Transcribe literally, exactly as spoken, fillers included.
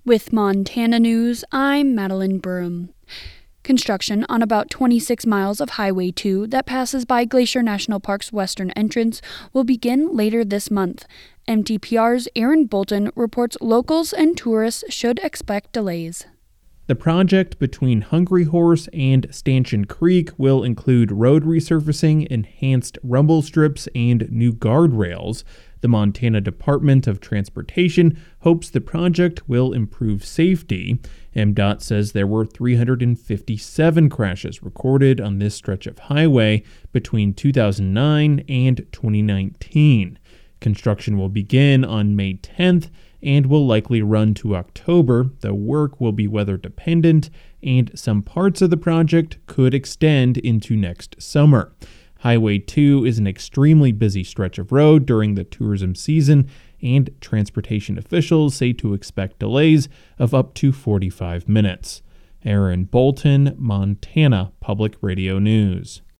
With Montana News, I'm Madeline Burham. Construction on about twenty-six miles of Highway two that passes by Glacier National Park's western entrance will begin later this month. M T P R's Aaron Bolton reports locals and tourists should expect delays. The project between Hungry Horse and Stanchion Creek will include road resurfacing, enhanced rumble strips, and new guardrails. The Montana Department of Transportation hopes the project will improve safety. M D O T says there were three hundred fifty-seven crashes recorded on this stretch of highway between two thousand nine and twenty nineteen. Construction will begin on May tenth and will likely run to October. The work will be weather dependent, and some parts of the project could extend into next summer. Highway two is an extremely busy stretch of road during the tourism season, and transportation officials say to expect delays of up to forty-five minutes. Aaron Bolton, Montana Public Radio News.